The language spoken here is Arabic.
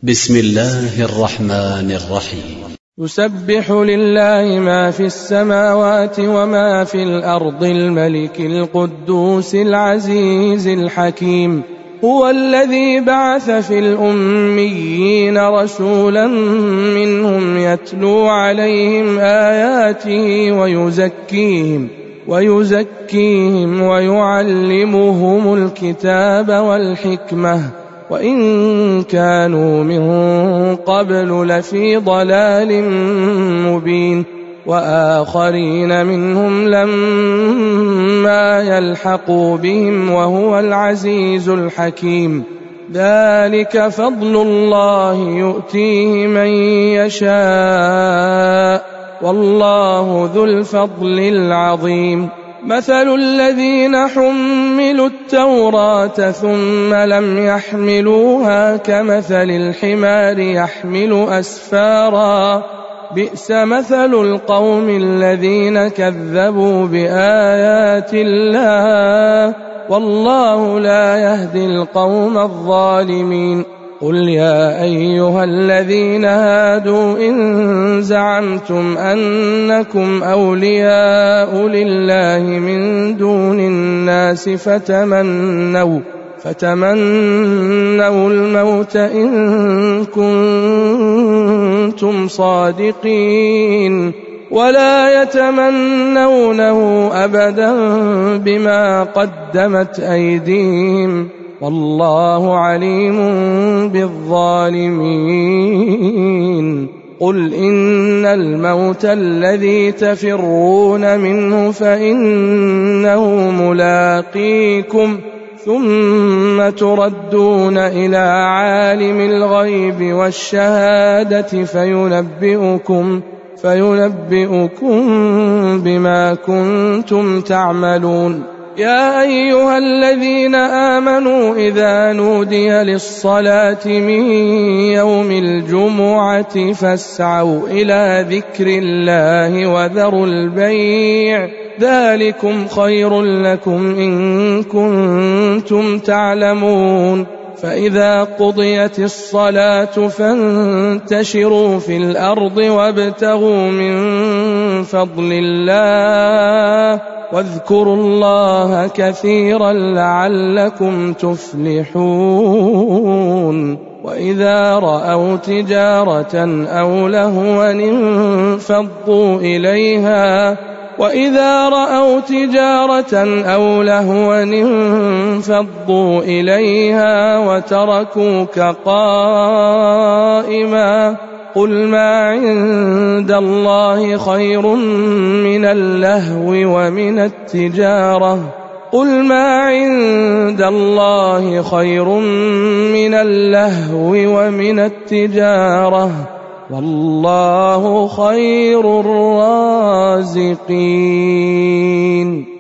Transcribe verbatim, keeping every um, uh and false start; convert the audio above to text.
بسم الله الرحمن الرحيم. يسبح لله ما في السماوات وما في الأرض الملك القدوس العزيز الحكيم. هو الذي بعث في الأميين رسولا منهم يتلو عليهم آياته ويزكيهم ويزكيهم ويعلمهم الكتاب والحكمة وإن كانوا من قبل لفي ضلال مبين، وآخرين منهم لما يلحقوا بهم وهو العزيز الحكيم. ذلك فضل الله يؤتيه من يشاء والله ذو الفضل العظيم. مثل الذين حملوا التوراة ثم لم يحملوها كمثل الحمار يحمل أسفارا، بئس مثل القوم الذين كذبوا بآيات الله والله لا يهدي القوم الظالمين. قل يا أيها الذين هادوا إن زعمتم أنكم أولياء لله من دون الناس فتمنوا فتمنوا الموت إن كنتم صادقين ولا يتمنونه أبدا بما قدمت أيديهم والله عليم بالظالمين. قل إن الموت الذي تفرون منه فإنه ملاقيكم ثم تردون إلى عالم الغيب والشهادة فينبئكم فينبئكم بما كنتم تعملون. يا أيها الذين آمنوا إذا نودي للصلاة من يوم الجمعة فاسعوا إلى ذكر الله وذروا البيع ذلكم خير لكم إن كنتم تعلمون. فإذا قضيت الصلاة فانتشروا في الأرض وابتغوا من فضل الله واذكروا الله كثيرا لعلكم تفلحون. وإذا رأوا تجارة أو لهوا انفضوا إليها وإذا رأوا تجارة أو لهوا انفضوا إليها وتركوك قائما. قل ما عند الله خير من اللهو ومن التجارة قل ما عند الله خير من اللهو ومن التجارة والله خير الرازقين.